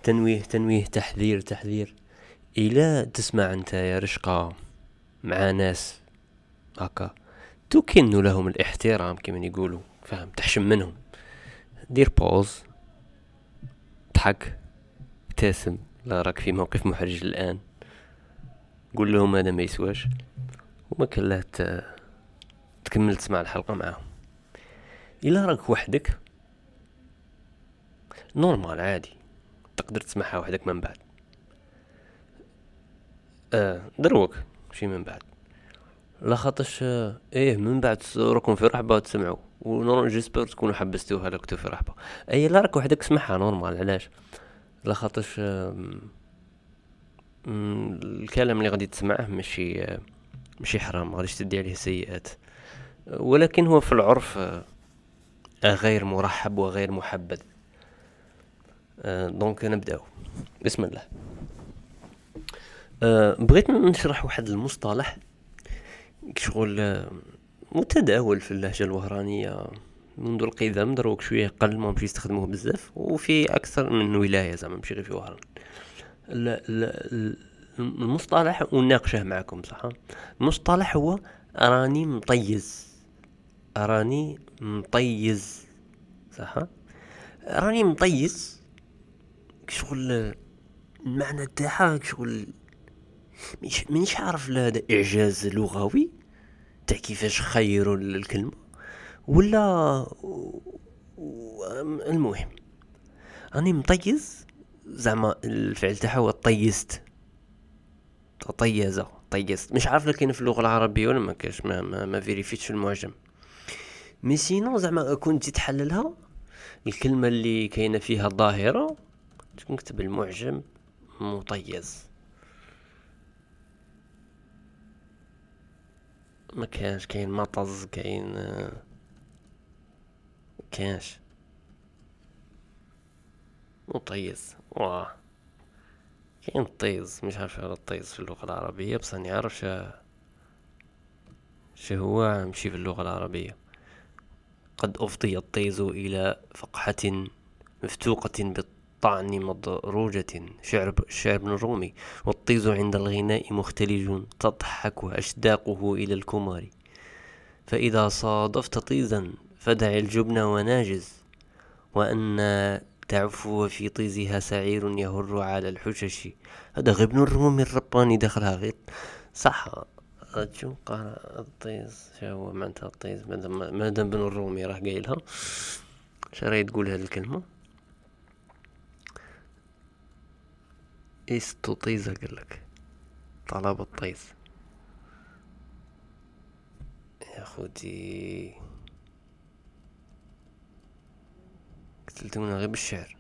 تنويه تحذير. إلا تسمع أنت يا رشقة مع ناس هكا تكن لهم الاحترام كما يقولوا، فهم، تحشم منهم، دير بوز، ضحك، ابتسم، لا راك في موقف محرج الآن، قول لهم هذا ما يسواش، وما كان تكمل تسمع الحلقة معهم. إلا راك وحدك نورمال عادي تقدر تسمعها وحدك من بعد، دروك شي من بعد، لا خاطش من بعد راكم في رحبة تسمعوا، ونورمال جيسبر تكونوا حبستوها لكتو في رحبة. اي لا راك وحدك سمعها نورمال، علاش؟ لا خاطش الكلام اللي غادي تسمعه ماشي حرام، غاديش تدي عليه سيئات، ولكن هو في العرف غير مرحب وغير محبذ. دونك نبداو بسم الله. بغيت نشرح واحد المصطلح شغل متداول في اللهجة الوهرانية منذ القدم، دروك شوية قل ما مشي يستخدموه بزاف، وفي أكثر من ولاية زعما ماشي غير في وهران. المصطلح ونناقشه معكم صح. المصطلح هو أراني مطيز صح. أراني مطيز شغل المعنى تاعها شغل مش عارف لا هذا إعجاز لغوي تاع كيفاش خيروا الكلمة ولا المهم راني مطيز، زعما الفعل تاعها هو طيزت، طيزت، مش عارف لكن في اللغة العربية ولا ما كاش، ما فيريفيتش المعجم، مي سينو زعما كنت تحللها الكلمة اللي كاينة فيها ظاهرة تكتب المعجم مطيز، ما كانش كاين مطز، كانش مطيز، كاين طيز، مش عارف على الطيز في اللغة العربية، بس اني عارف هو مشي في اللغة العربية. قد أفضي الطيز إلى فقحة مفتوقة بالطعن مضروجة، شعر ابن الرومي. والطيز عند الغناء مختلج تضحك أشداقه إلى الكمار، فإذا صادفت طيزا فدع الجبن وناجز، وأن تعفو في طيزها سعير يهر على الحشش. هذا غير ابن الرومي الرباني دخلها غير صح. شو قال الطيز؟ شو هو معناتها الطيز؟ مادام ابن الرومي راه قايلها، شريت تقول هذه الكلمة طيزة، قال لك طلب الطيز يا خودي، قتلتونا غير بالشعر،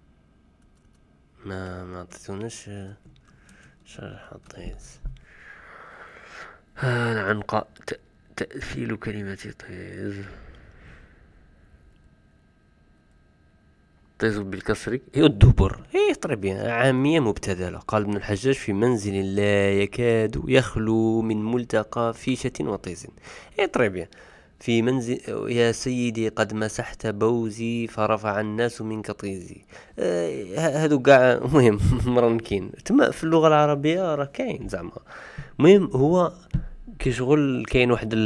ما عطيتوناش شرح الطيز. عنقاء تأثيل كلمة طيز بالكسر هي الدبر، طريبيا عامية مبتذلة. قال ابن الحجاج في منزل لا يكاد يخلو من ملتقى فيشة وطيز، طريبيا في منزل يا سيدي قد مسحت بوزي فرفع الناس منك طيزي. هادو قاع مهم مرنكين تما في اللغة العربية راه كاين زعما. مهم هو كشغل كاين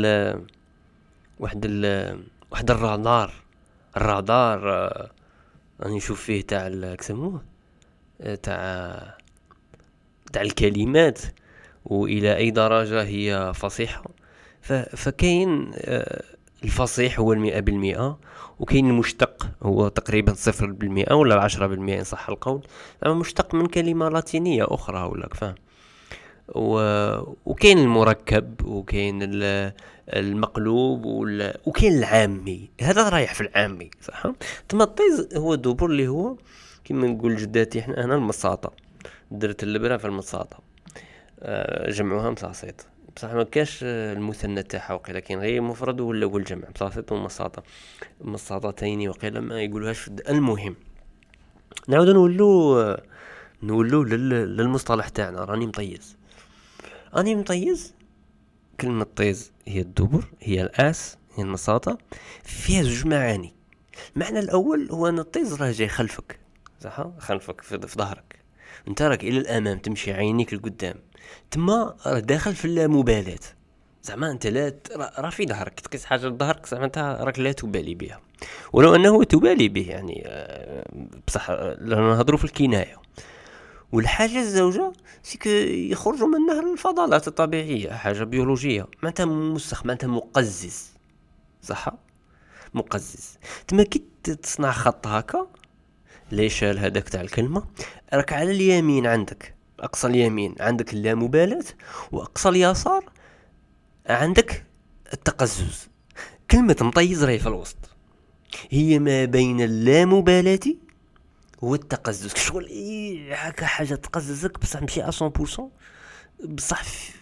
واحد الرادار راني نشوف فيه تاع كسموه تاع الكلمات والى اي درجة هي فصيحة. فكاين الفصيح هو 100%، وكاين المشتق هو تقريبا 0% ولا 10% إن صح القول، أما مشتق من كلمة لاتينية أخرى ولا فاهم. وكاين المركب، وكاين المقلوب، وكاين العامي، هذا رايح في العامي صح. ثم الطيز هو الدبر اللي هو كما نقول جداتي احنا هنا المصاطة، درت اللبرة في المصاطة، جمعوها مصاصيط، بصح ما كاش المثنى تاعها وقيلا كاين غير مفرد ولا هو الجمع مصاصيط ومصاطة، مصاطتين وقيلا ما يقولوهاش. المهم نعود نولو للمصطلح تاعنا. راني مطيز، كلمة طيز هي الدبر، هي الأس، هي المصاطة، فيها زوج معاني. المعنى الأول هو أن الطيز راه جاي خلفك صح، خلفك في ظهرك، انت راك الى الامام تمشي عينيك لقدام، تما راه داخل في اللامبالاة. زعما انت لا راه في ظهرك تقيس حاجه لظهرك، زعما انت راك لا تبالي بها، ولو انه تبالي به يعني بصح لا نهضروا في الكنايه. والحاجه الزوجه سيك يخرجوا منها الفضلات الطبيعيه، حاجه بيولوجيه، معناتها مسخ، معناتها مقزز، صح، مقزز. تما كي تصنع خط هكا ليشال هذاك تاع الكلمه، راك على اليمين عندك اقصى اليمين عندك اللامبالاه، واقصى اليسار عندك التقزز. كلمه مطيز راهي في الوسط، هي ما بين اللامبالاه والتقزز. شغل هكا حاجه تقززك بصح ماشي 100%، بصح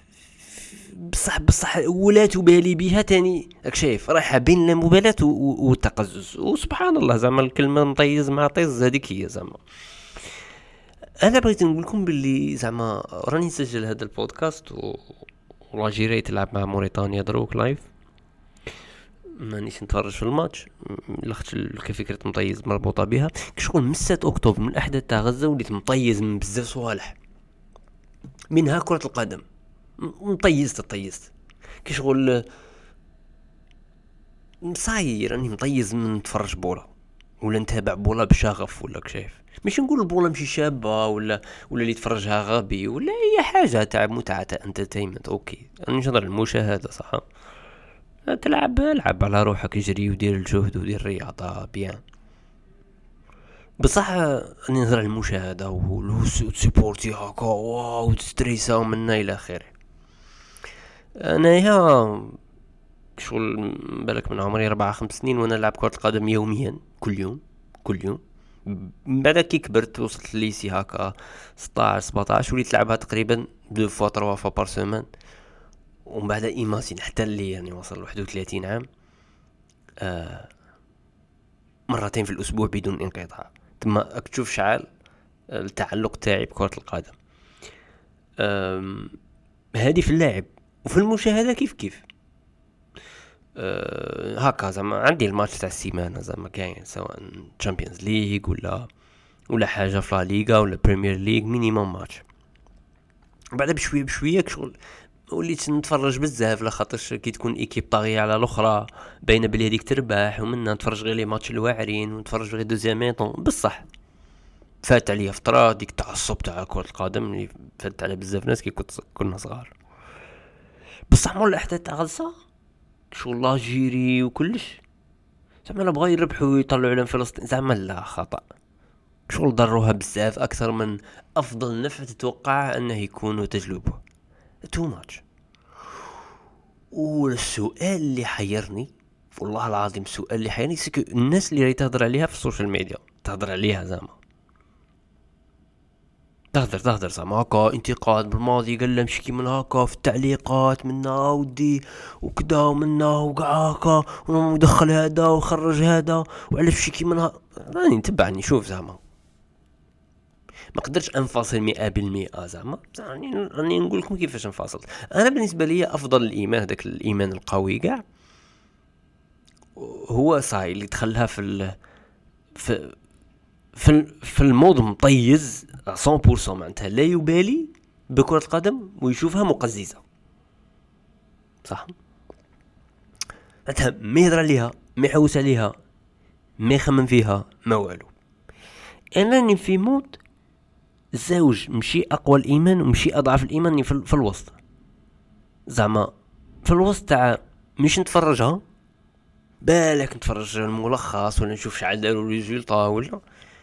بصح ولا تبالي بها تاني، راك شايف رايحه بين اللامبالاه والتقزز. وسبحان الله زعما الكلمه نطيز مع طيز هذيك هي زعما. انا بغيت نقول لكم باللي زعما راني نسجل هذا البودكاست والله جيري تلعب مع موريتانيا دروك لايف، مانيش نتفرج في الماتش لخت كفكرة مطيز مربوطة بها. كشغل من 6 اكتوبر من الاحداث تاع غزة وليت مطيز من بزاف صوالح، منها كرة القدم. طيزت كشغل صاير راني مطيز من نتفرج بولا ولا نتابع بولا بشغف، ولا شايف مش نقول البولا مشي شابه ولا اللي يتفرجها غبي ولا اي حاجه تاع متعه تاع انترتينمنت. اوكي انا نهضر المشاهده، صح، العب على روحك، اجري ودير الجهد ودير الرياضه بيان، بصح راني نهضر على المشاهده وسيبورتي هكا واو تستريسا ومنا الى اخره. انايا شغل بالك من عمري 4-5 سنين وانا نلعب كرة القدم يوميا، كل يوم. من بعد كي كبرت وصلت ليسي هكا 16-17 وليت نلعبها تقريبا 2 فوا 3 فوا بار سيمين. ومن بعد ايماسين حتى اللي يعني وصل 31 عام مرتين في الاسبوع بدون انقطاع. تما تشوف شعال التعلق تاعي بكرة القدم. هذه في اللعب وفي المشاهدة كيف هكا زعما عندي الماتش تاع السيمانه زعما كاين، سواء تشامبيونز ليغ ولا حاجه في لا ليغا ولا بريمير ليغ، مينيموم ماتش. بعد بشويه شغل وليت نتفرج بزاف، لخاطرش كي تكون ايكيب طاغيه على الاخرى باينه بلي هذيك تربح، ومنها نتفرج غير لي ماتش الواعرين ونتفرج غير دوزيام ميطون. بصح فات عليا فتره ديك التعصب تاع كره القدم اللي فات على بزاف ناس كي كنا صغار. بصح مول الاحداث تاع غزه شغل لاجيري وكلش زعما لا بغا يربحوا ويطلعوا على فلسطين، زعما لا خطأ. شغل ضروها بزاف اكثر من افضل نفع تتوقع انه يكون تجلبه. تو ماتش. والسؤال اللي حيرني والله العظيم، السؤال اللي حيرني سكو الناس اللي راهي تهضر عليها في السوشيال ميديا تهضر عليها زعما تهضر زعما هكا انتقاد بالماضي، قال له مشكي من هكا في التعليقات منا ودي وكدا ومنا وقع هكا ودخل هذا وخرج هذا وعلاش مشكي منها. راني نتبعني شوف زعما ما قدرتش انفصل 100% زعما راني نقول لكم كيفاش انفصل. انا بالنسبه لي افضل الايمان هذاك الايمان القوي كاع هو صاي اللي دخلها في الموضوع مطيز 100%، معناتها لا يبالي بكرة القدم ويشوفها مقززة، صح، معناتها ما يهضر عليها ما يحوس عليها ما يخمم فيها ما والو. انني في مود زوج مشي اقوى الايمان ومشي اضعف الايمان في الوسط، زعما في الوسط تاع مش نتفرجها بالك نتفرج الملخص ولا نشوف شحال داروا ريزولطا ولا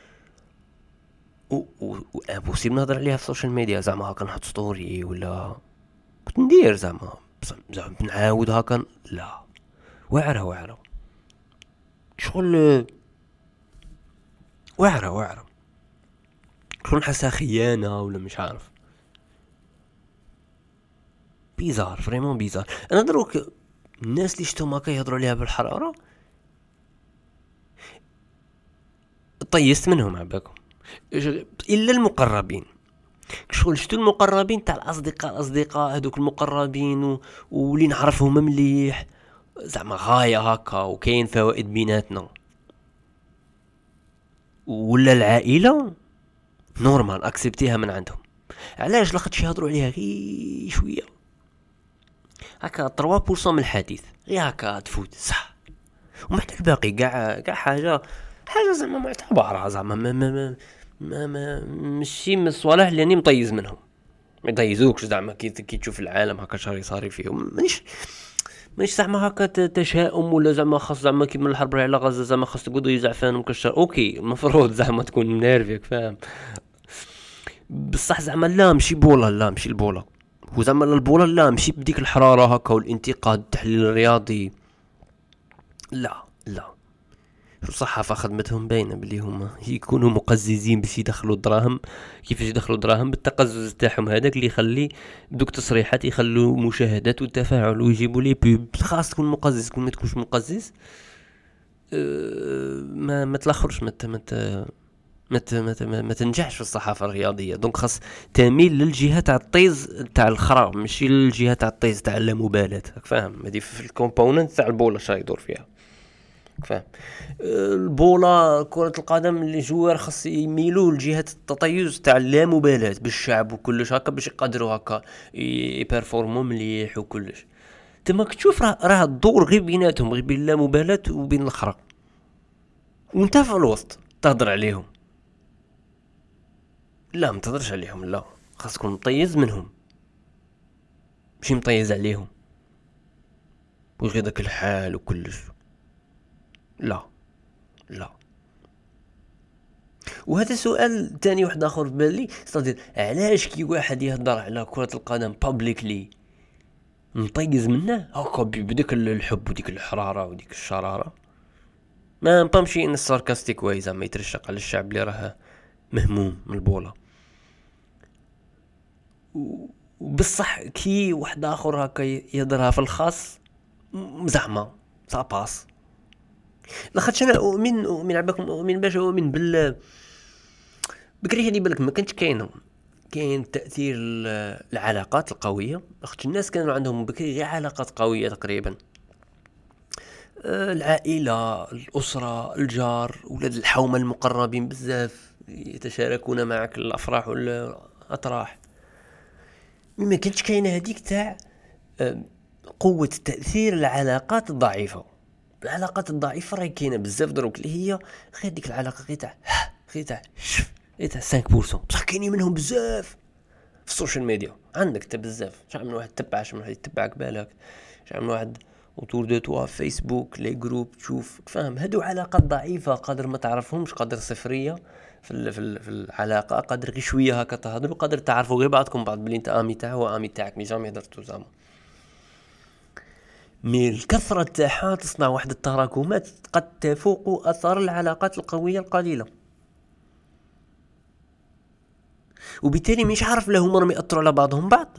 وابوسيب نهضر عليها في السوشيال ميديا، زعما هكا نحط ستوري ولا كنت ندير زعما نعاود هكا لا واعره شغل واعره شغل نحسها خيانه ولا مش عارف، بيزار فريمون بيزار. انا دروك الناس اللي شفتهم هكا يهضروا عليها بالحراره طيست منهم عباكم، الا المقربين. شغل شتو المقربين تاع الاصدقاء هذوك المقربين واللي نعرفهم مليح زعما غايه هكا وكاين فوائد بيناتنا. ولا العائله نورمال اكسبتيها من عندهم. علاش؟ لاخاطش يهضروا عليها غير شويه هكا 3% من الحديث، غير هكا تفوت صح، ومن الباقي كاع حاجه زعما معتبره، زعما ماشي من الصوالح اللي راني مطيز منهم، ما يضيزوكش زعما كي تشوف العالم هكا شاري صاري فيهم، مانيش زعما هكا تشاؤم، ولا زعما خاص زعما كيما الحرب على غزه زعما خاص تقعدوا يزعفان مكشر. اوكي المفروض زعما تكون منيرفيك فاهم، بصح زعما لا ماشي بولا، لا ماشي البولا، وزعما البولا لا ماشي بديك الحراره هكا والانتقاد التحليل الرياضي، لا لا. الصحافة خدمتهم باينة بلي هما يكونوا مقززين باش يدخلوا الدراهم، كيفاش يدخلوا الدراهم بالتقزز تاعهم هذاك اللي يخلي دوك تصريحات يخلوا مشاهدات وتفاعل ويجيبوا لي بوب. خاص تكون مقزز، كون ما تكونش مقزز ما تلاخرش، ما تنجحش في الصحافة الرياضية. دونك خاص تميل للجهة تاع الطيز تاع الخراب، ماشي للجهة تاع الطيز تاع اللامبالاة، فاهم؟ هذه في الكومبوننت تاع البولا شا يدور فيها، فاهم؟ البولا كرة القدم اللي جوار خاص يميلوا لجهة التطيز تاع اللامبالاة بالشعب وكلش هكا باش يقدروا هكا يبرفورموا مليح وكلش. تما كتشوف راه الدور غير بيناتهم، غير بين اللامبالاة وبين الاخرى، وانت في الوسط تهضر عليهم. لا ما تهضرش عليهم، لا خاص تكون مطيز منهم، ماشي مطيز عليهم وغير داك الحال وكلش، لا لا. وهذا سؤال تاني واحد اخر في بالي، صدير علاش كي واحد يهضر على كرة القدم بابليكلي نطيز منه هكا بديك الحب وديك الحرارة وديك الشرارة، ما بمشي ان الساركاستيك واي زعما يترشق على الشعب اللي راه مهموم من البوله. وبالصح كي واحد اخر هكا يهضرها في الخاص زعما باس. لاخاطش انا اؤمن عباكم اؤمن باش اؤمن بكري هذه بالك ما كانش كاين تاثير العلاقات القويه، لاخاطش الناس كانوا عندهم بكري غير علاقات قويه تقريبا، العائله، الاسره، الجار، ولاد الحومه المقربين بزاف يتشاركون معك الافراح والاطراح. ما كانتش كاينه هذيك تاع قوه تاثير العلاقات الضعيفه. العلاقات الضعيفه راهي كاينه بزاف دروك، اللي هي غير ديك العلاقه غير تاع 5%، بصح كاينين منهم بزاف في السوشيال ميديا. عندك انت بزاف، شحال من واحد تبع، شحال من واحد يتبعك بالك، شحال من واحد اوتور دو توا فيسبوك لي جروب تشوف، فاهم؟ هادو علاقات ضعيفه، قادر ما تعرفهمش، قادر صفريه في العلاقه، قادر غير شويه هكا تهضروا، قادر تعرفوا غير بعضكم بعض بلي انت امي تاعو وامي تاعك مي جامي هضرتو زعما. مي الكثره تاعها تصنع واحد التراكمات قد تفوق اثار العلاقات القويه القليله، وبالتالي مش عارف لهم راهم ياثروا على بعضهم بعض،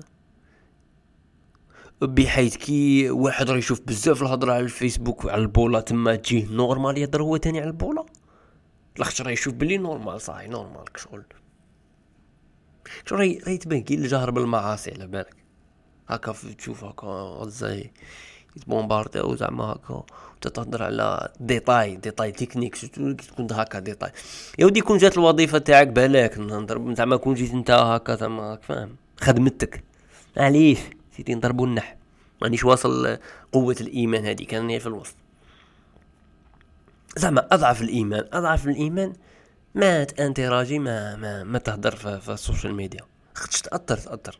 بحيث كي واحد راه يشوف بزاف الهضره على الفيسبوك وعلى البولا تما تجيه نورمال يهضر هو تاني على البولا، لاخاطش راه يشوف بلي نورمال صاحي نورمال كشغل راه تبان كي الجهر بالمعاصي على بالك هكا تشوف هكا غزاي يتبومبارديو زعما هكا تتهضر على ديتاي تكنيك تكون هكا ديتاي. يا ودي كون جات الوظيفه تاعك بالك نضرب زعما كون جيت انت هكا زعما فاهم خدمتك، معليش سيتي نضربوا النح، مانيش واصل قوه الايمان هذه كان هي في الوسط. زعما اضعف الايمان ما تانتراجي ما تهدر في السوشيال ميديا، خاطش تاثر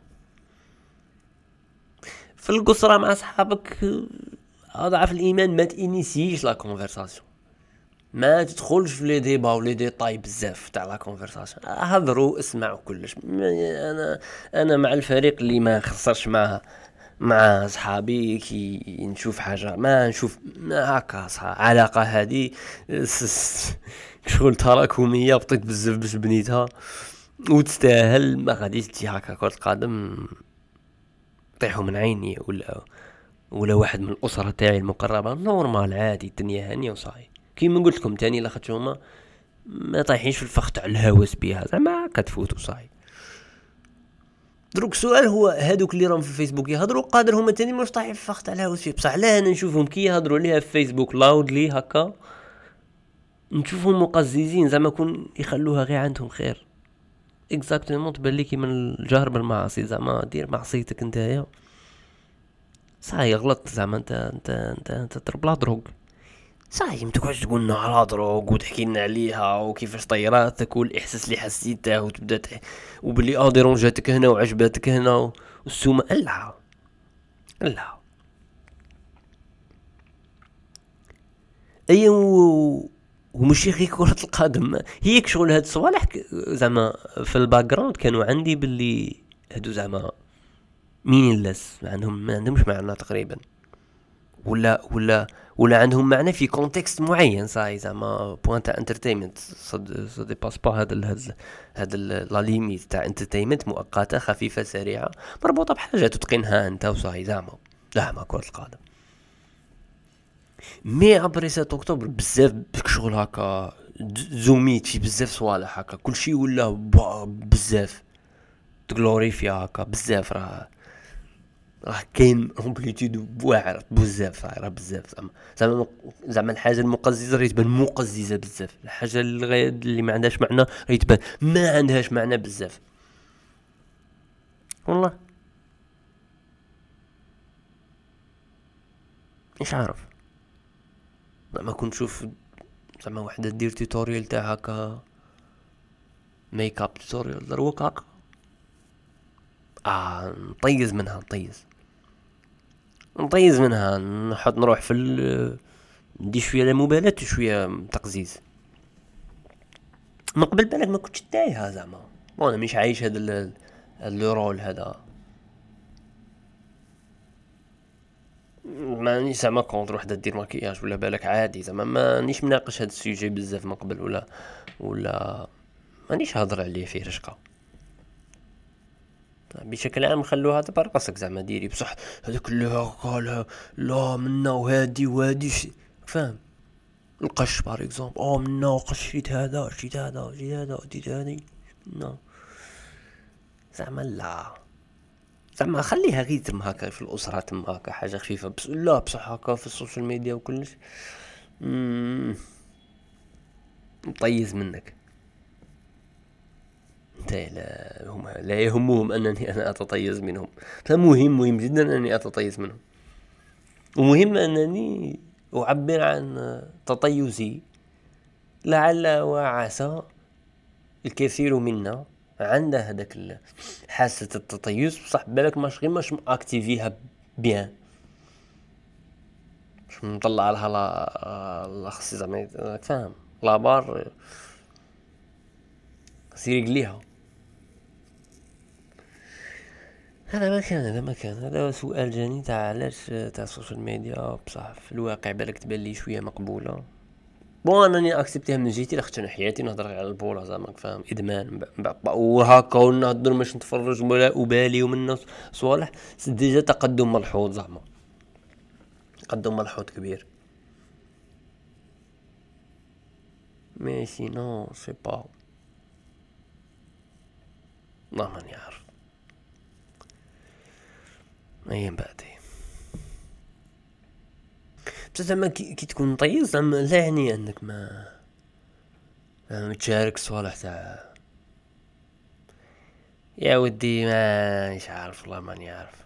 في القصرة مع صحابك. اضعف الايمان ما تانيسيش لا كونفرساسيون، ما تدخلش في لي ديبا ولي ديتاي بزاف تاع لا كونفرساسيون، هضروا اسمعوا كلش. انا مع الفريق اللي ما خسرش مع صحابي كي نشوف حاجه ما نشوف هكا علاقه هذه شغل تراكميه بطيت بزاف باش بنيتها وتستاهل، ما غاديش تجي هكا كرة قدم طيحوا من عيني ولا واحد من الاسره تاعي المقربه نورمال عادي الدنيا هانيه وصاي كيما قلت لكم تاني لاخاطش هما ما طايحينش في الفخ تاع الهوس بها زعما كتفوتوا صاي. دروك السؤال هو هادوك اللي راهم في فيسبوك يهضروا قادر هما تاني مش طايحين في الفخ تاع الهوس فيه، بصح لا انا نشوفهم كي يهضروا ليها في فيسبوك لاودلي هكا نشوفهم مقززين زعما كون يخلوها غير عندهم خير. اكزاكتومون تبان لي كيما الجهر بالمعاصي، زعما دير معصيتك نتايا صاي غلط، زعما انت تضرب لا دروغ صاي، متقعدش تقول لنا على دروغ وتحكي لنا عليها وكيفاش طيراتك والاحساس اللي حسيته وتبدا وبلي ديرونجاتك هنا وعجباتك هنا والسومه. لا لا اي ومشي غير كرة القدم هيك شغل. هاد الصوالح زعما في الباك جراوند كانوا عندي باللي هادو زعما مينيلس، ما عندهمش معنى تقريبا، ولا عندهم معنى في كونتكست معين صاي، زعما بوان تاع انترتينمنت سو دي باس با هاد لا ليميت تاع انترتينمنت مؤقته خفيفه سريعه مربوطه بحاجه تتقنها انت وصاي زعما كرة القدم. مي ابري 7 اكتوبر بزاف شغل هكا زوميت في بزاف صوالح هكا كلشي ولا بزاف تغلوريفيا هكا بزاف. راه كاين امبليتود واعر بزاف، راه بزاف زعما الحاجه المقززه راه تبان مقززه بزاف، الحاجه اللي ما عندهاش معنى راه تبان ما عندهاش معنى بزاف. والله مش عارف، زعما كنت نشوف زعما وحده دير توتوريال تاع هكا ميك اب توتوريال دروك هكا نطيز منها نروح في ندي شويه للمبالاه وشويه تقزيز. من قبل بالك ما كنتش تايها زعما، وانا مش عايش هذا الرول هذا، مانيش زعما كونتر وحده دير ماكياج ولا بالك عادي، زعما مانيش مناقش هذا السوجي بزاف من قبل ولا مانيش هضر عليه فيه رشقه. بشكل عام خلوها تبع راسك زعما ديري بصح هذاك اللي قالها لا منا وهادي فاهم. القش بار اكزومبل منا قش شريت هذا ديت هذه نو زعما لا، زعما خليها غير تم هكا في الاسره تم هكا حاجه خفيفه بس لا بصح هكا في السوشيال ميديا وكلش مطيز منك انت. لا يهمهم انني انا اتطيز منهم، فمهم جدا انني اتطيز منهم، ومهم انني اعبر عن تطيزي. لعل وعسى الكثير منا عنده هذاك حاسة التطيز بصح بالك مش اكتيفيها بيان، مش مطلع لها لا خصي زعما فاهم لابار سيري قليها. هذا سؤال جاني تاع علاش تاع السوشيال ميديا بصح في الواقع بالك تبان لي شويه مقبوله. بون انني اكسبتيها من جهتي لاخاطش انا حياتي نهضر على البوله زعما فاهم ادمان وهكا ونهضر باش نتفرج ولا ابالي ومن صوالح ديجا تقدم ملحوظ زعما تقدم ملحوظ كبير. مي سينو سي با والله ماني عارف ايام بعدي. بصح زعما كي تكون طيب زعما لا يعني انك ما تشارك صوالح تاع يا ودي ما مش عارف والله ماني عارف.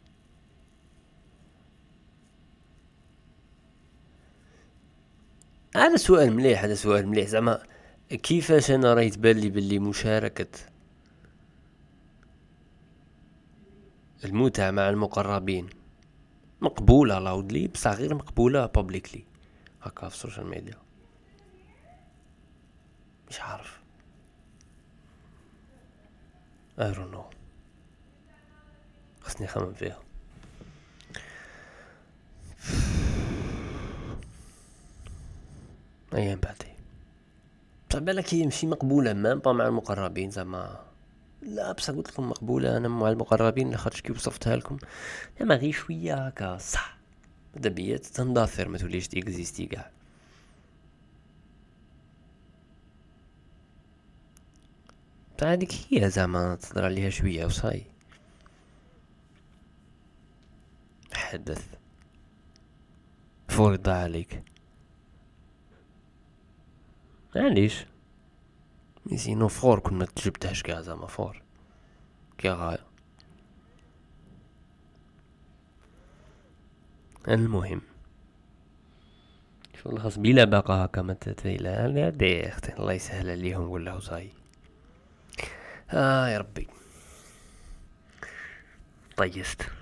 هذا سؤال مليح زعما كيفاش انا راه يتبان لي باللي مشاركة المتعة مع المقربين مقبولة لاودلي بصح غير مقبولة بابليكلي هكا في السوشيال ميديا. مش عارف I don't know، خصني نخمم فيها. ايام بعدي بصح بالك هي ماشي مقبولة مام با مع المقربين زعما لا بصح قلت لكم مقبولة انا مع المقربين لاخاطش كي وصفتها لكم زعما غير شوية هكا صح بدا بيا تندثر ما توليش تيكزيستي كاع. بصح هذيك هي زعما تهضر عليها شوية وصاي حدث فرض عليك معليش ميسينو فور كنا تجبتهاش كاع زعما فور كي غاية. المهم شغل خاص بلا باقا هكا ما لا دي اختي الله يسهل عليهم ولا صاي. يا ربي طيست.